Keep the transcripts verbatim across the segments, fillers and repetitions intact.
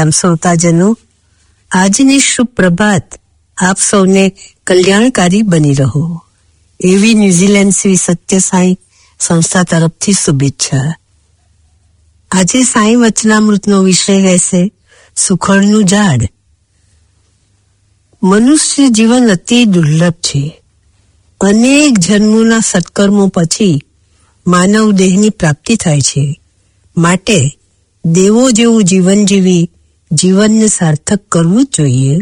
સલામ શ્રોતાજનો, આજની શુભ પ્રભાત આપ સૌને કલ્યાણકારી બની રહો એવી ન્યુઝીલેન્ડ શ્રી સત્ય સાંઈ સંસ્થા તરફથી શુભેચ્છા. આજે સાંઈ વચનામૃતનો વિષય રહેશે સુખડનું ઝાડ. મનુષ્ય જીવન અતિ દુર્લભ છે. અનેક જન્મોના સત્કર્મો પછી માનવ દેહની પ્રાપ્તિ થાય છે. માટે દેવો જેવું જીવન જીવી જીવનને સાર્થક કરવું જ જોઈએ.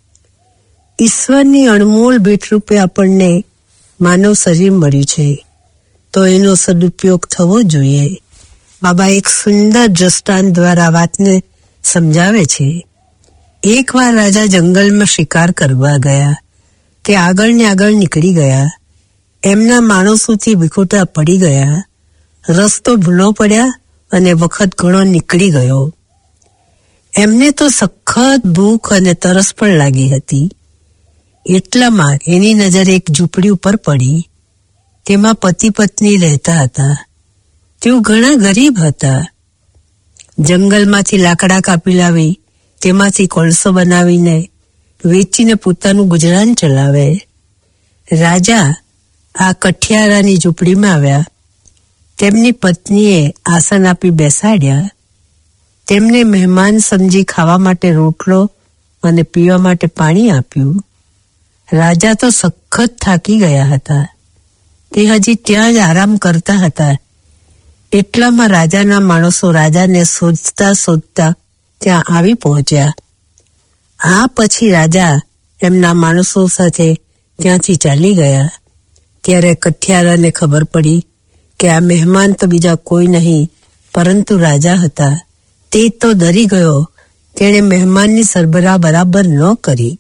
ઈશ્વરની અણમોલ ભેટ રૂપે આપણને માનવ શરીર મળ્યું છે, તો એનો સદુપયોગ થવો જોઈએ. બાબા એક સુંદર દ્રષ્ટાંત દ્વારા વાતને સમજાવે છે. એકવાર રાજા જંગલમાં શિકાર કરવા ગયા. તે આગળ ને આગળ નીકળી ગયા. એમના માણસોથી વિખૂટા પડી ગયા. રસ્તો ભૂલો પડ્યા અને વખત ઘણો નીકળી ગયો. એમને તો સખત ભૂખ અને તરસ પણ લાગી હતી. એટલામાં એની નજર એક ઝૂંપડી ઉપર પડી. તેમાં પતિ પત્ની રહેતા હતા. તેઓ ઘણા ગરીબ હતા. જંગલમાંથી લાકડા કાપી લાવી તેમાંથી કોલસો બનાવીને વેચીને પોતાનું ગુજરાન ચલાવે. રાજા આ કઠિયારાની ઝૂંપડીમાં આવ્યા. તેમની પત્નીએ આસન આપી બેસાડ્યા. તેમને મહેમાન સમજી ખાવા માટે રોટલો અને પીવા માટે પાણી આપ્યું. રાજા તો સખત થાકી ગયા હતા. તે હજી ત્યાં જ આરામ કરતા હતા. એટલામાં રાજાના માણસો રાજાને શોધતા શોધતા ત્યાં આવી પહોંચ્યા. આ પછી રાજા એમના માણસો સાથે ત્યાંથી ચાલી ગયા. ત્યારે કઠિયારાને ખબર પડી કે આ મહેમાન તો બીજા કોઈ નહીં પરંતુ રાજા હતા. તે તો ડરી ગયો. તેણે મહેમાનની સરભરા બરાબર ન કરી.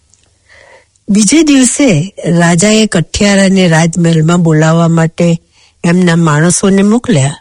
બીજે દિવસે રાજાએ કઠિયારાને રાજમહેલમાં બોલાવવા માટે એમના માણસોને મોકલ્યા.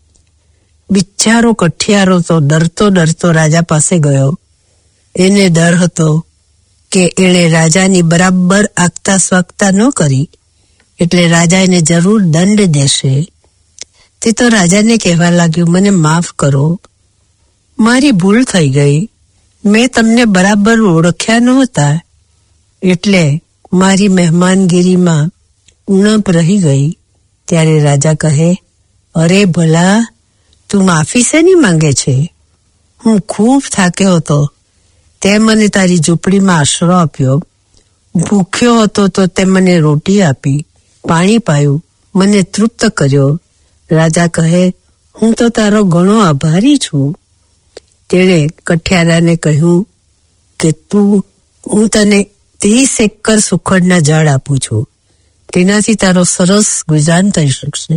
બિચારો કઠિયારો તો ડરતો ડરતો રાજા પાસે ગયો. એને ડર હતો કે એણે રાજાની બરાબર આગતા સ્વાગતા ન કરી એટલે રાજા એને જરૂર દંડ દેશે. તે તો રાજાને કહેવા લાગ્યું, મને માફ કરો, મારી ભૂલ થઈ ગઈ. મેં તમને બરાબર ઓળખ્યા નહોતા એટલે મારી મહેમાનગીરીમાં ઉણપ રહી ગઈ. ત્યારે રાજા કહે, અરે ભલા, તું માફી શેની માંગે છે? હું ખૂબ થાક્યો હતો. તે મને તારી ઝૂંપડીમાં આશરો આપ્યો. ભૂખ્યો હતો તો તે મને રોટી આપી, પાણી પાયું, મને તૃપ્ત કર્યો. રાજા કહે, હું તો તારો ઘણો આભારી છું. તેણે કઠિયારાને કહ્યું કે તું હું તને ત્રીસ એકર સુખડના ઝાડ આપું છું. તેનાથી તારો સરસ ગુજરાન થઈ શકશે.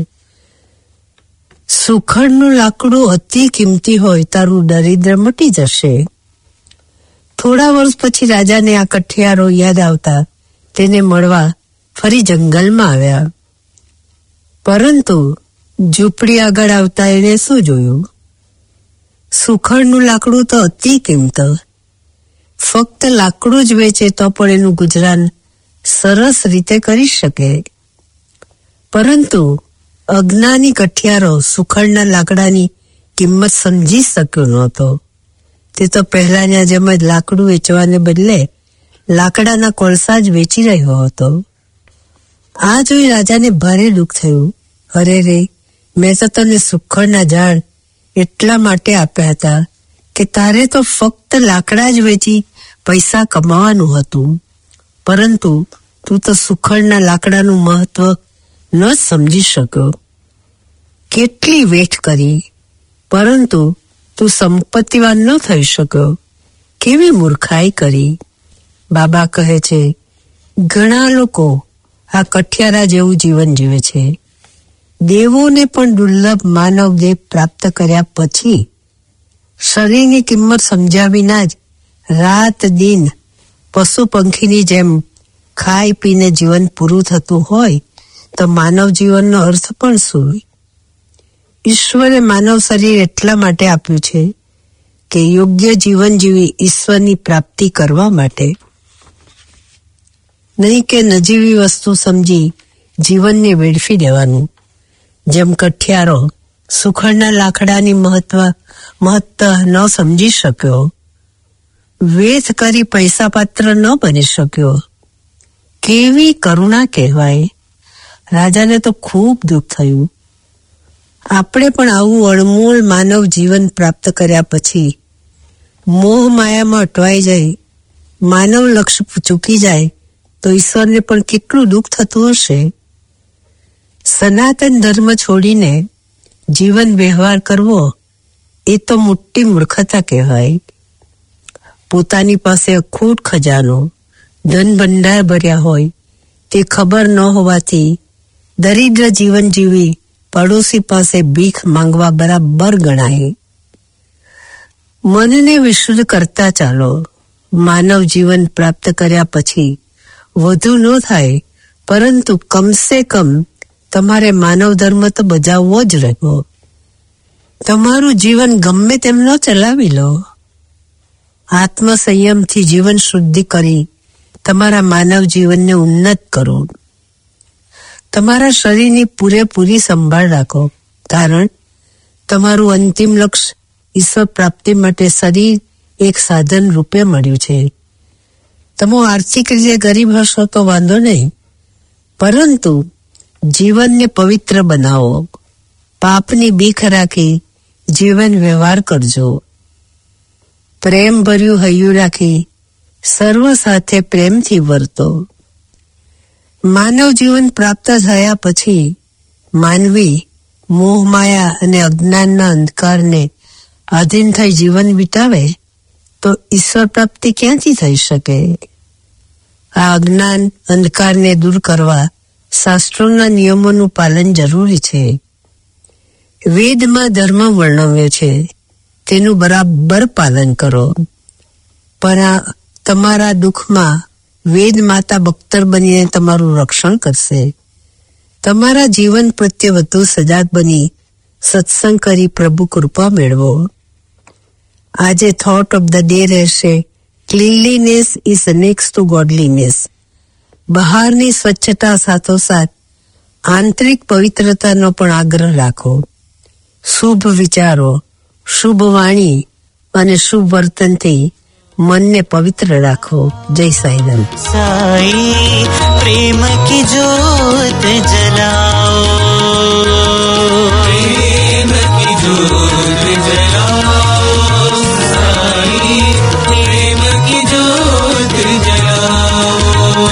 સુખડનું લાકડું અતિ કિંમતી હોય, તારું દરિદ્ર મટી જશે. થોડા વર્ષ પછી રાજાને આ કઠિયારો યાદ આવતા તેને મળવા ફરી જંગલમાં આવ્યા. પરંતુ ઝૂંપડી આગળ આવતા એણે શું જોયું? સુખડનું લાકડું તો અતિ કિંમત. ફક્ત લાકડું જ વેચે તો પણ એનું ગુજરાન સરસ રીતે કરી શકે. પરંતુ અજ્ઞાની કઠિયારો સુખડના લાકડાની કિંમત સમજી શક્યો નહોતો. તે તો પહેલાના જેમ જ લાકડું વેચવાને બદલે લાકડાના કોલસા જ વેચી રહ્યો હતો. આ જોઈ રાજાને ભારે દુઃખ થયું. અરે રે, મેં તો તને સુખડના ઝાડ એટલા માટે આપ્યા હતા કે તારે તો ફક્ત લાકડા જ વેચી પૈસા કમાવાનું હતું. પરંતુ તું તો સુખડના લાકડાનું મહત્વ ન સમજી શક્યો. કેટલી વેઠ કરી, પરંતુ તું સંપત્તિવાન ન થઈ શક્યો. કેવી મૂર્ખાઈ કરી. બાબા કહે છે, ઘણા લોકો આ કઠિયારા જેવું જીવન જીવે છે. દેવોને પણ દુર્લભ માનવ દેહ પ્રાપ્ત કર્યા પછી શરીરની કિંમત સમજ્યા વિના જ રાત દિન પશુ પંખીની જેમ ખાઈ પીને જીવન પૂરું થતું હોય તો માનવ જીવનનો અર્થ પણ શું? ઈશ્વરે માનવ શરીર એટલા માટે આપ્યું છે કે યોગ્ય જીવન જીવી ઈશ્વરની પ્રાપ્તિ કરવા માટે, નહીં કે નજીવી વસ્તુ સમજી જીવનને વેડફી દેવાનું. જેમ કઠિયારો સુખડના લાકડાની મહત્વ મહત્વ ન સમજી શક્યો વેથ કરી પૈસા પાત્ર ન બની શક્યો. કેવી કરુણા કહેવાય. રાજાને તો ખૂબ દુઃખ થયું. આપણે પણ આવું અણમોલ માનવ જીવન પ્રાપ્ત કર્યા પછી મોહ માયામાં અટવાઈ જાય, માનવ લક્ષ્ય ચૂકી જાય તો ઈશ્વરને પણ કેટલું દુઃખ થતું હશે. સનાતન ધર્મ છોડીને જીવન વ્યવહાર કરવો એ તો મોટી મૂર્ખતા કહેવાય. પોતાની પાસે અખૂટ ખજાનો, ધન ભંડાર ભર્યા હોય તે ખબર ન હોવાથી દરિદ્ર જીવન જીવી પડોશી પાસે ભીખ માંગવા બરાબર ગણાય. મનને વિશુદ્ધ કરતા ચાલો. માનવ જીવન પ્રાપ્ત કર્યા પછી વધુ ન થાય, પરંતુ કમસે કમ તમારે માનવ ધર્મ તો બજાવવો જ રહ્યો. તમારું જીવન ગમે તેમ ન ચલાવી લો. આત્મસંયમથી જીવન શુદ્ધિ કરી તમારા માનવ જીવનને ઉન્નત કરો. તમારા શરીરની પૂરેપૂરી સંભાળ રાખો, કારણ તમારું અંતિમ લક્ષ્ય ઈશ્વર પ્રાપ્તિ માટે શરીર એક સાધન રૂપે મળ્યું છે. તમે આર્થિક રીતે ગરીબ હશો તો વાંધો નહીં, પરંતુ જીવનને પવિત્ર બનાવો. પાપની બીક રાખી જીવન વ્યવહાર કરજો. પ્રેમ ભર્યું હૈયું રાખી સર્વ સાથે પ્રેમથી વર્તો. માનવ જીવન પ્રાપ્ત થયા પછી માનવી મોહ માયા અને અજ્ઞાનના અંધકારને આધીન થઈ જીવન વિતાવે તો ઈશ્વર પ્રાપ્તિ ક્યાંથી થઈ શકે? આ અજ્ઞાન અંધકારને દૂર કરવા શાસ્ત્રોના નિયમોનું પાલન જરૂરી છે. વેદમાં ધર્મ વર્ણવ્યો છે, તેનું બરાબર પાલન કરો. પણ તમારા દુઃખમાં વેદ માતા બખ્તર બનીને તમારું રક્ષણ કરશે. તમારા જીવન પ્રત્યે વધુ સજાગ બની સત્સંગ કરી પ્રભુ કૃપા મેળવો. આજે થોટ ઓફ ધ ડે રહેશે, cleanliness is next to godliness. બહારની સ્વચ્છતા સાથોસાથ આંતરિક પવિત્રતાનો પણ આગ્રહ રાખો. શુભ વિચારો, શુભ વાણી અને શુભ વર્તનથી મનને પવિત્ર રાખો. જય સાઈનાથ. સાઈ પ્રેમ કી જ્યોત જલાઓ, પ્રેમ કી જ્યોત જલાઓ, સાઈ પ્રેમ કી જ્યોત જલાઓ.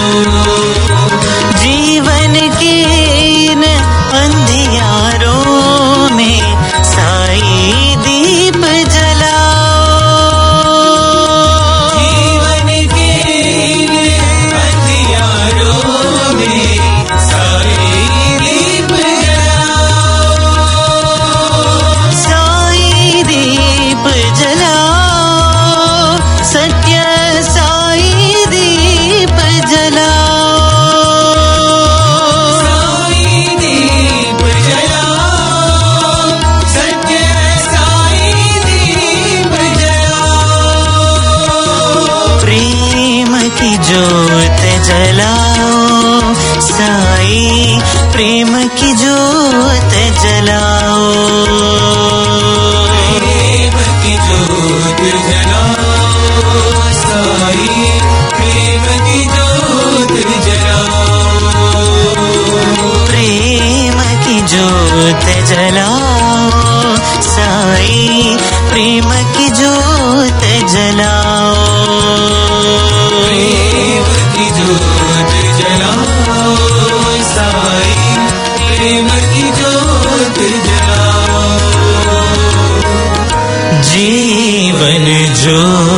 जीवन के इन अंधियारों में साई दीप जलाओ, जीवन के इन अंधियारों में साई दीप जलाओ, साई दीप जलाओ, सत्य साई दीप जलाओ, ज्योत जलाओ, साई प्रेम की ज्योत जलाओ, प्रेम की ज्योत जलाओ, साई प्रेम की ज्योत जलाओ, प्रेम की ज्योत जलाओ, साई प्रेम की ज्योत जलाओ, प्रेम की ज्योत जलाओ, साई प्रेम की ज्योत जलाओ, जीवन ज्योत